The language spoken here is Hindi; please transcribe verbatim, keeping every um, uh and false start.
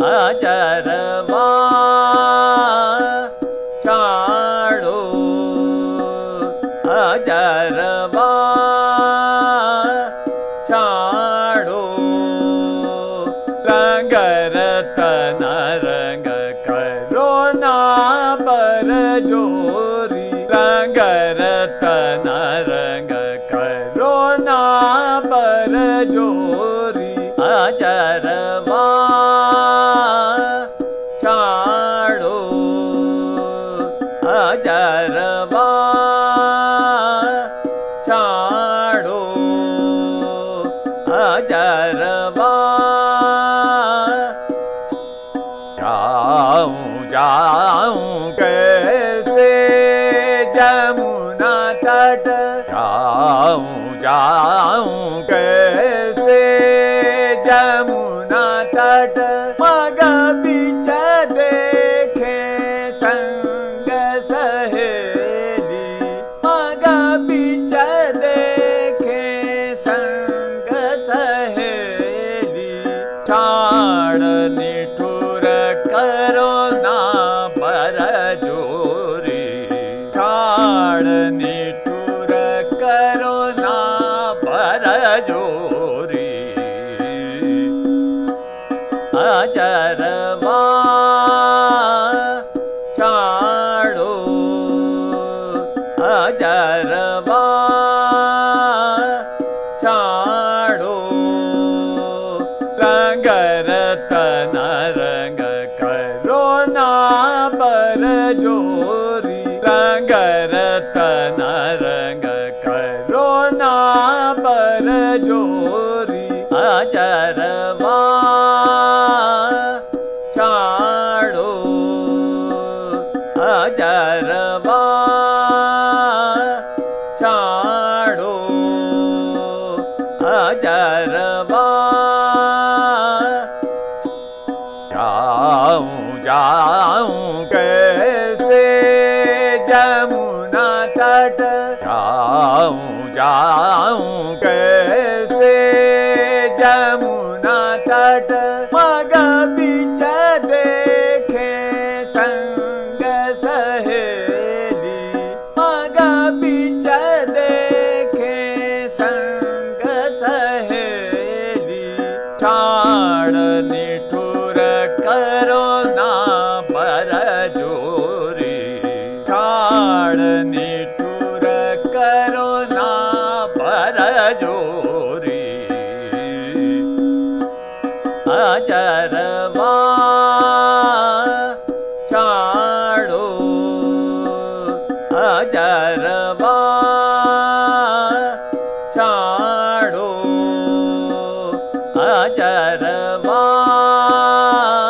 अजरवा चाड़ो अजरवा चाड़ो लंगर तन रंग करो ना बर जोरी लंगर तन रंग करो ना बर जोरी अजरवा चाड़ो अजरवा चाड़ो अजरवा जाऊं जाऊं कैसे जमुना तट जाऊं जाऊं कैसे जमुना तट मग बिच देखे संग सहेली मग बिच देखे संग सहेली ठाड़ निठुर करो ना बर जोरी ठाड़ निठुर करो ना बर जोरी अजरवा चाड़ो अजरवा चाड़ो लंगर तन रंग करो ना बर जोरी लंगर तन रंग करो ना बर जोरी अजरवा चाड़ो अजरवा चाड़ो अजरवा जाऊं जाऊं कैसे जमुना तट जाऊं जाऊं कैसे जमुना तट मग बिच देखे संग सहेली मग बिच देखे संग सहेली ठाड़ निठुर करो ना बर जोरी ठाड़ निठुर करो ना बर जोरी अजरवा चाड़ो अजरवा चाड़ो अजरवा